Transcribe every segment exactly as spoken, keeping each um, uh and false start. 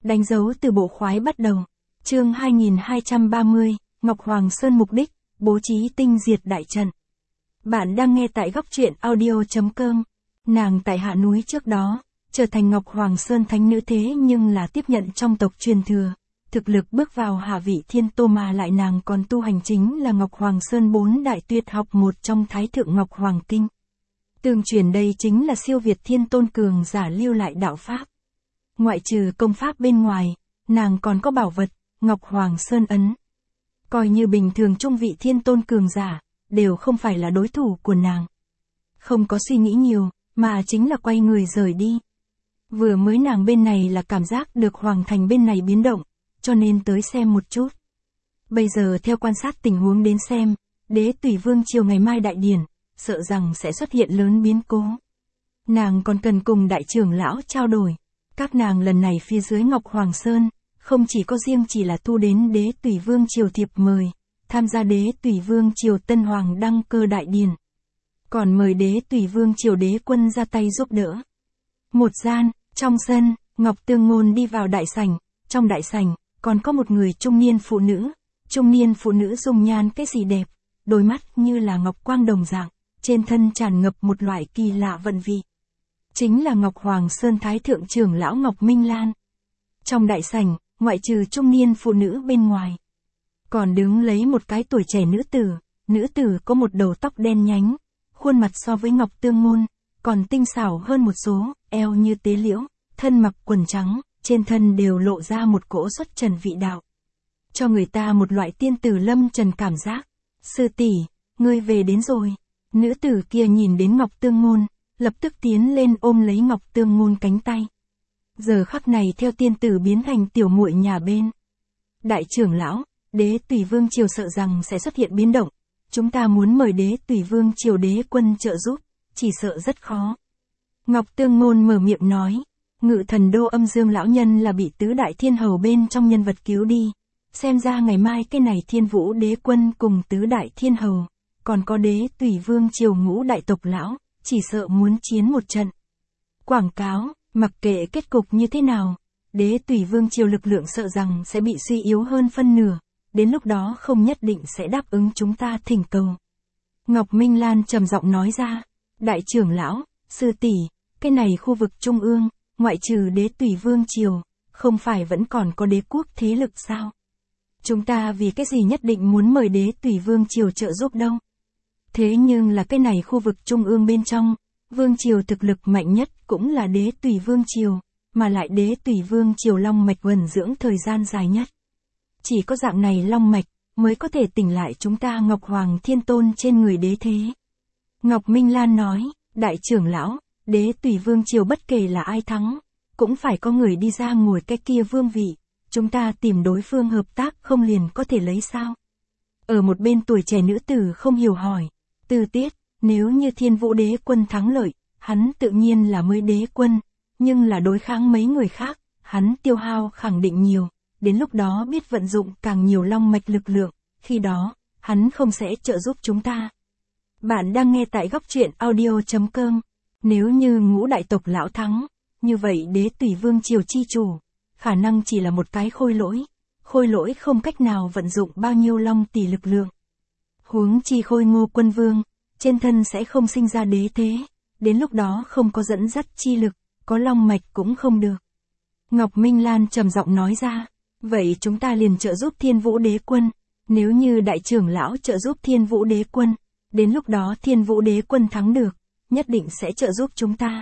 Đánh dấu từ bộ khoái bắt đầu. Chương hai nghìn hai trăm ba mươi, Ngọc Hoàng Sơn mục đích, bố trí tinh diệt đại trận. Bạn đang nghe tại góc truyện audio chấm com. Nàng tại hạ núi trước đó, trở thành Ngọc Hoàng Sơn thánh nữ thế nhưng là tiếp nhận trong tộc truyền thừa. Thực lực bước vào hạ vị thiên tô mà lại nàng còn tu hành chính là Ngọc Hoàng Sơn bốn đại tuyệt học một trong Thái Thượng Ngọc Hoàng Kinh. Tương truyền đây chính là siêu việt thiên tôn cường giả lưu lại đạo pháp. Ngoại trừ công pháp bên ngoài, nàng còn có bảo vật, Ngọc Hoàng Sơn ấn. Coi như bình thường trung vị thiên tôn cường giả, đều không phải là đối thủ của nàng. Không có suy nghĩ nhiều, mà chính là quay người rời đi. Vừa mới nàng bên này là cảm giác được Hoàng Thành bên này biến động, cho nên tới xem một chút. Bây giờ theo quan sát tình huống đến xem, Đế Tùy Vương triều ngày mai đại điển, sợ rằng sẽ xuất hiện lớn biến cố. Nàng còn cần cùng đại trưởng lão trao đổi. Các nàng lần này phía dưới Ngọc Hoàng Sơn, không chỉ có riêng chỉ là thu đến Đế Tùy Vương triều thiệp mời, tham gia Đế Tùy Vương triều Tân Hoàng đăng cơ đại điển. Còn mời Đế Tùy Vương triều đế quân ra tay giúp đỡ. Một gian, trong sân, Ngọc Tương Ngôn đi vào đại sảnh, trong đại sảnh, còn có một người trung niên phụ nữ. Trung niên phụ nữ dung nhan cái gì đẹp, đôi mắt như là ngọc quang đồng dạng, trên thân tràn ngập một loại kỳ lạ vận vị. Chính là Ngọc Hoàng Sơn Thái Thượng trưởng lão Ngọc Minh Lan. Trong đại sảnh, ngoại trừ trung niên phụ nữ bên ngoài, còn đứng lấy một cái tuổi trẻ nữ tử. Nữ tử có một đầu tóc đen nhánh, khuôn mặt so với Ngọc Tương Ngôn, còn tinh xảo hơn một số, eo như tế liễu, thân mặc quần trắng, trên thân đều lộ ra một cỗ xuất trần vị đạo. Cho người ta một loại tiên tử lâm trần cảm giác. Sư tỷ, ngươi về đến rồi. Nữ tử kia nhìn đến Ngọc Tương Ngôn, lập tức tiến lên ôm lấy Ngọc Tương Ngôn cánh tay. Giờ khắc này theo tiên tử biến thành tiểu muội nhà bên. Đại trưởng lão, Đế Tùy Vương triều sợ rằng sẽ xuất hiện biến động. Chúng ta muốn mời Đế Tùy Vương triều đế quân trợ giúp, chỉ sợ rất khó. Ngọc Tương Ngôn mở miệng nói, Ngự Thần Đô Âm Dương lão nhân là bị tứ đại thiên hầu bên trong nhân vật cứu đi. Xem ra ngày mai cái này Thiên Vũ đế quân cùng tứ đại thiên hầu, còn có Đế Tùy Vương triều ngũ đại tộc lão, chỉ sợ muốn chiến một trận. Quảng cáo, mặc kệ kết cục như thế nào, Đế Tùy Vương triều lực lượng sợ rằng sẽ bị suy yếu hơn phân nửa, đến lúc đó không nhất định sẽ đáp ứng chúng ta thỉnh cầu. Ngọc Minh Lan trầm giọng nói ra, đại trưởng lão, sư tỷ, cái này khu vực trung ương, ngoại trừ Đế Tùy Vương triều, không phải vẫn còn có đế quốc thế lực sao? Chúng ta vì cái gì nhất định muốn mời Đế Tùy Vương triều trợ giúp đâu? Thế nhưng là cái này khu vực trung ương bên trong, Vương triều thực lực mạnh nhất cũng là Đế Tùy Vương triều, mà lại Đế Tùy Vương triều long mạch uẩn dưỡng thời gian dài nhất. Chỉ có dạng này long mạch, mới có thể tỉnh lại chúng ta Ngọc Hoàng Thiên Tôn trên người đế thế. Ngọc Minh Lan nói, đại trưởng lão, Đế Tùy Vương triều bất kể là ai thắng, cũng phải có người đi ra ngồi cái kia vương vị. Chúng ta tìm đối phương hợp tác không liền có thể lấy sao? Ở một bên tuổi trẻ nữ tử không hiểu hỏi, Tư Tiết, nếu như Thiên Vũ đế quân thắng lợi, hắn tự nhiên là mới đế quân, nhưng là đối kháng mấy người khác, hắn tiêu hao khẳng định nhiều, đến lúc đó biết vận dụng càng nhiều long mạch lực lượng, khi đó, hắn không sẽ trợ giúp chúng ta. Bạn đang nghe tại góc truyện audio chấm com. Nếu như ngũ đại tộc lão thắng, như vậy Đế Tùy Vương triều chi chủ, khả năng chỉ là một cái khôi lỗi, khôi lỗi không cách nào vận dụng bao nhiêu long tỷ lực lượng. Huống chi Khôi Ngô Quân Vương, trên thân sẽ không sinh ra đế thế, đến lúc đó không có dẫn dắt chi lực, có long mạch cũng không được. Ngọc Minh Lan trầm giọng nói ra, vậy chúng ta liền trợ giúp Thiên Vũ đế quân, nếu như đại trưởng lão trợ giúp Thiên Vũ đế quân, đến lúc đó Thiên Vũ đế quân thắng được, nhất định sẽ trợ giúp chúng ta.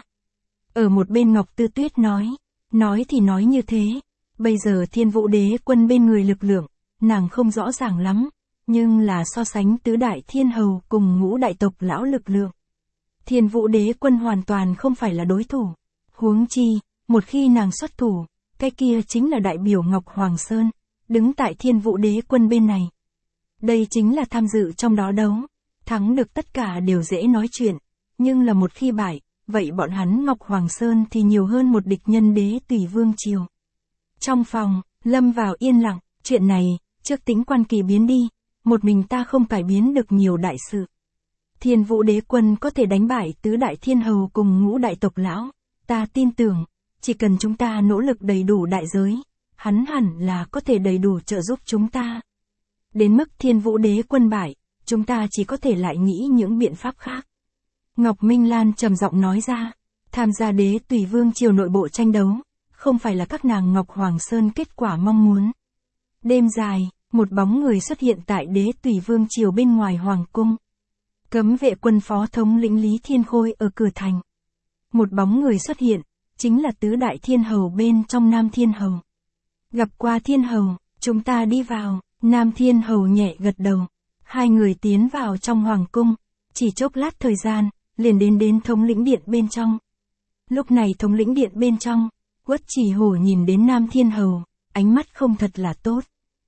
Ở một bên Ngọc Tư Tuyết nói, nói thì nói như thế, bây giờ Thiên Vũ đế quân bên người lực lượng, nàng không rõ ràng lắm, nhưng là so sánh tứ đại thiên hầu cùng ngũ đại tộc lão lực lượng. Thiên Vũ đế quân hoàn toàn không phải là đối thủ, huống chi, một khi nàng xuất thủ, cái kia chính là đại biểu Ngọc Hoàng Sơn, đứng tại Thiên Vũ đế quân bên này. Đây chính là tham dự trong đó đấu, thắng được tất cả đều dễ nói chuyện, nhưng là một khi bại, vậy bọn hắn Ngọc Hoàng Sơn thì nhiều hơn một địch nhân Đế Tùy Vương triều. Trong phòng, lâm vào yên lặng, chuyện này, trước tính quan kỳ biến đi, một mình ta không cải biến được nhiều đại sự. Thiên Vũ đế quân có thể đánh bại tứ đại thiên hầu cùng ngũ đại tộc lão, ta tin tưởng, chỉ cần chúng ta nỗ lực đầy đủ đại giới, hắn hẳn là có thể đầy đủ trợ giúp chúng ta. Đến mức Thiên Vũ Đế Quân bại, chúng ta chỉ có thể lại nghĩ những biện pháp khác. Ngọc Minh Lan trầm giọng nói ra, tham gia Đế Tùy Vương triều nội bộ tranh đấu, không phải là các nàng Ngọc Hoàng Sơn kết quả mong muốn. Đêm dài, một bóng người xuất hiện tại Đế Tùy Vương triều bên ngoài Hoàng cung. Cấm vệ quân phó thống lĩnh Lý Thiên Khôi ở cửa thành. Một bóng người xuất hiện, chính là tứ đại thiên hầu bên trong Nam Thiên Hầu. Gặp qua Thiên Hầu, chúng ta đi vào, Nam Thiên Hầu nhẹ gật đầu. Hai người tiến vào trong Hoàng cung, chỉ chốc lát thời gian, liền đến đến thống lĩnh điện bên trong. Lúc này thống lĩnh điện bên trong, Uất Chỉ Hổ nhìn đến Nam Thiên Hầu, ánh mắt không thật là tốt.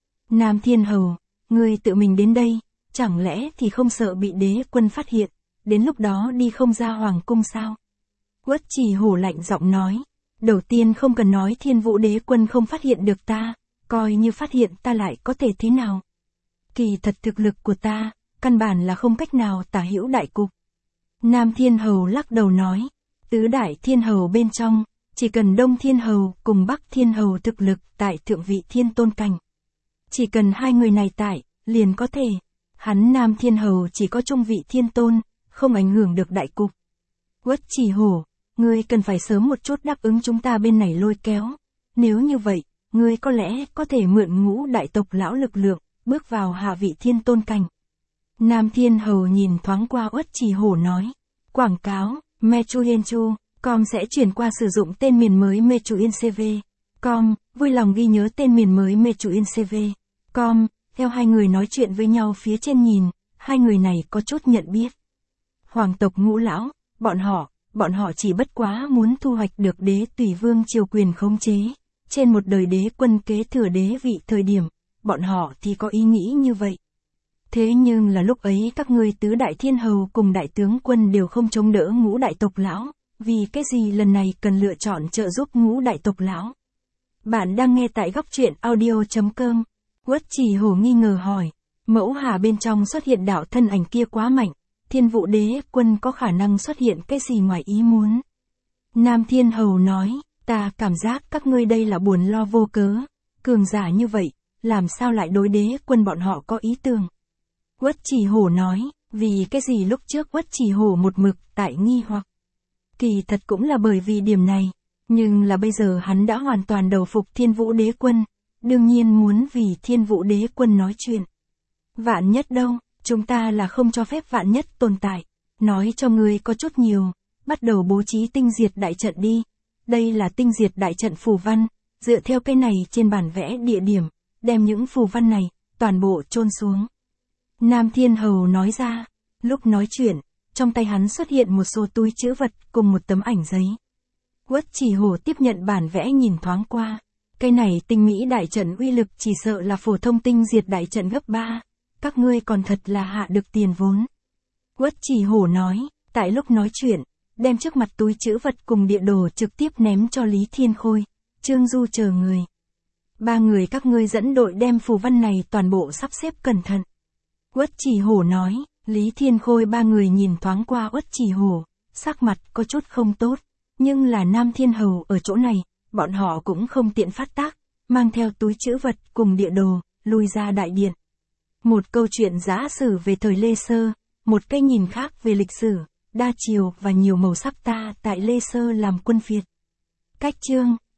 Nam Thiên Hầu, ngươi tự mình đến đây, chẳng lẽ thì không sợ bị đế quân phát hiện, đến lúc đó đi không ra Hoàng cung sao? Uất Chỉ Hổ lạnh giọng nói, đầu tiên không cần nói Thiên Vũ Đế Quân không phát hiện được ta, coi như phát hiện ta lại có thể thế nào? Kỳ thật thực lực của ta, căn bản là không cách nào tả hữu đại cục. Nam Thiên Hầu lắc đầu nói, tứ đại thiên hầu bên trong, chỉ cần Đông Thiên Hầu cùng Bắc Thiên Hầu thực lực tại thượng vị thiên tôn cảnh. Chỉ cần hai người này tại, liền có thể. Hắn Nam Thiên Hầu chỉ có trung vị thiên tôn, không ảnh hưởng được đại cục. Uất Chỉ Hổ, ngươi cần phải sớm một chút đáp ứng chúng ta bên này lôi kéo. Nếu như vậy, ngươi có lẽ có thể mượn ngũ đại tộc lão lực lượng, bước vào hạ vị thiên tôn cảnh. Nam Thiên Hầu nhìn thoáng qua Uất Chỉ Hổ nói. Quảng cáo, Mechuyenchu, com sẽ chuyển qua sử dụng tên miền mới Mechuyencv. Com, vui lòng ghi nhớ tên miền mới Mechuyencv. Com, theo hai người nói chuyện với nhau phía trên nhìn, hai người này có chút nhận biết. Hoàng tộc Ngũ lão, bọn họ, bọn họ chỉ bất quá muốn thu hoạch được Đế Tùy Vương triều quyền khống chế. Trên một đời đế quân kế thừa đế vị thời điểm, bọn họ thì có ý nghĩ như vậy. Thế nhưng là lúc ấy các ngươi tứ đại thiên hầu cùng đại tướng quân đều không chống đỡ ngũ đại tộc lão, vì cái gì lần này cần lựa chọn trợ giúp ngũ đại tộc lão? Bạn đang nghe tại góc truyện audio chấm com. Uất Chỉ Hổ nghi ngờ hỏi, mẫu hà bên trong xuất hiện đạo thân ảnh kia quá mạnh, Thiên Vũ Đế Quân có khả năng xuất hiện cái gì ngoài ý muốn? Nam Thiên Hầu nói, ta cảm giác các ngươi đây là buồn lo vô cớ, cường giả như vậy, làm sao lại đối Đế Quân bọn họ có ý tưởng? Uất Chỉ Hổ nói, vì cái gì lúc trước Uất Chỉ Hổ một mực tại nghi hoặc. Kỳ thật cũng là bởi vì điểm này, nhưng là bây giờ hắn đã hoàn toàn đầu phục Thiên Vũ Đế Quân, đương nhiên muốn vì Thiên Vũ Đế Quân nói chuyện. Vạn nhất đâu, chúng ta là không cho phép vạn nhất tồn tại, nói cho ngươi có chút nhiều, bắt đầu bố trí tinh diệt đại trận đi. Đây là tinh diệt đại trận phù văn, dựa theo cái này trên bản vẽ địa điểm, đem những phù văn này, toàn bộ chôn xuống. Nam Thiên Hầu nói ra, lúc nói chuyện, trong tay hắn xuất hiện một số túi trữ vật cùng một tấm ảnh giấy. Uất Chỉ Hổ tiếp nhận bản vẽ nhìn thoáng qua, cái này tinh mỹ đại trận uy lực chỉ sợ là phổ thông tinh diệt đại trận gấp ba, các ngươi còn thật là hạ được tiền vốn. Uất Chỉ Hổ nói, tại lúc nói chuyện, đem trước mặt túi trữ vật cùng địa đồ trực tiếp ném cho Lý Thiên Khôi, Trương Du chờ người. Ba người các ngươi dẫn đội đem phù văn này toàn bộ sắp xếp cẩn thận. Uất Chỉ Hổ nói, Lý Thiên Khôi ba người nhìn thoáng qua Uất Chỉ Hổ, sắc mặt có chút không tốt, nhưng là Nam Thiên Hầu ở chỗ này, bọn họ cũng không tiện phát tác, mang theo túi trữ vật cùng địa đồ, lui ra đại điện. Một câu chuyện giả sử về thời Lê Sơ, một cái nhìn khác về lịch sử, đa chiều và nhiều màu sắc ta tại Lê Sơ làm quân Việt. Cách chương